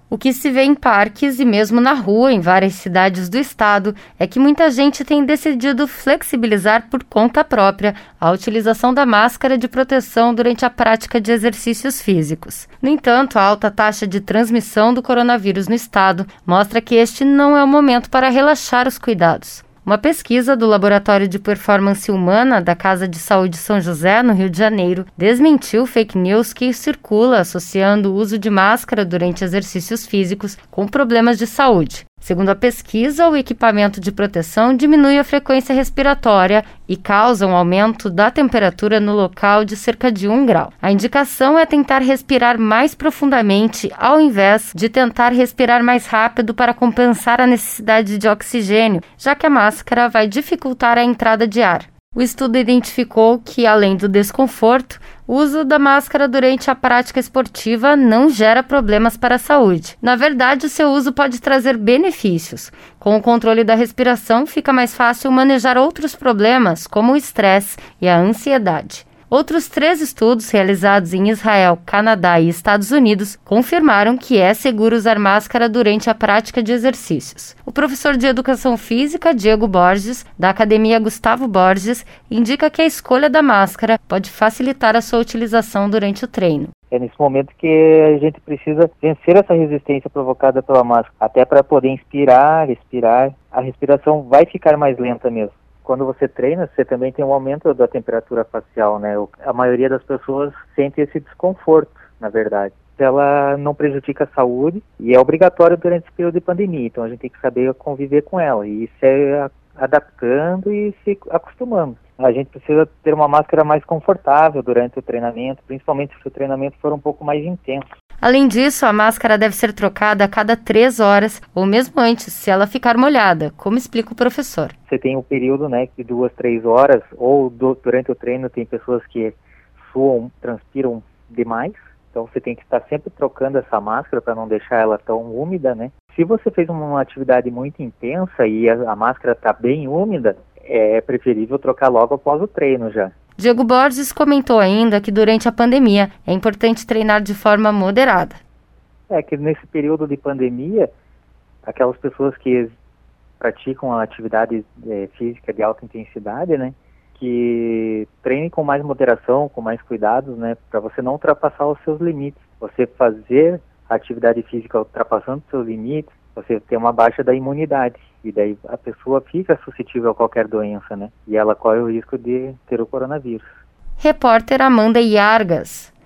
O que se vê em parques e mesmo na rua em várias cidades do estado é que muita gente tem decidido flexibilizar por conta própria a utilização da máscara de proteção durante a prática de exercícios físicos. No entanto, a alta taxa de transmissão do coronavírus no estado mostra que este não é o momento para relaxar os cuidados. Uma pesquisa do Laboratório de Performance Humana da Casa de Saúde São José, no Rio de Janeiro, desmentiu fake news que circula associando o uso de máscara durante exercícios físicos com problemas de saúde. Segundo a pesquisa, o equipamento de proteção diminui a frequência respiratória e causa um aumento da temperatura no local de cerca de 1 grau. A indicação é tentar respirar mais profundamente ao invés de tentar respirar mais rápido para compensar a necessidade de oxigênio, já que a máscara vai dificultar a entrada de ar. O estudo identificou que, além do desconforto, o uso da máscara durante a prática esportiva não gera problemas para a saúde. Na verdade, o seu uso pode trazer benefícios. Com o controle da respiração, fica mais fácil manejar outros problemas, como o estresse e a ansiedade. Outros 3 estudos realizados em Israel, Canadá e Estados Unidos confirmaram que é seguro usar máscara durante a prática de exercícios. O professor de Educação Física, Diego Borges, da Academia Gustavo Borges, indica que a escolha da máscara pode facilitar a sua utilização durante o treino. É nesse momento que a gente precisa vencer essa resistência provocada pela máscara, até para poder inspirar, expirar. A respiração vai ficar mais lenta mesmo. Quando você treina, você também tem um aumento da temperatura facial, né? A maioria das pessoas sente esse desconforto, na verdade. Ela não prejudica a saúde e é obrigatório durante esse período de pandemia, então a gente tem que saber conviver com ela e se adaptando e se acostumando. A gente precisa ter uma máscara mais confortável durante o treinamento, principalmente se o treinamento for um pouco mais intenso. Além disso, a máscara deve ser trocada a cada 3 horas ou mesmo antes, se ela ficar molhada, como explica o professor. Você tem um período, né, de 2, 3 horas, ou durante o treino tem pessoas que suam, transpiram demais, então você tem que estar sempre trocando essa máscara para não deixar ela tão úmida, né? Se você fez uma atividade muito intensa e a máscara está bem úmida, é preferível trocar logo após o treino já. Diego Borges comentou ainda que durante a pandemia é importante treinar de forma moderada. É que nesse período de pandemia, aquelas pessoas que praticam a atividade física de alta intensidade, né, que treinem com mais moderação, com mais cuidados, né, para você não ultrapassar os seus limites. Você fazer a atividade física ultrapassando os seus limites, você tem uma baixa da imunidade. E daí a pessoa fica suscetível a qualquer doença, né? E ela corre o risco de ter o coronavírus. Repórter Amanda Iargas.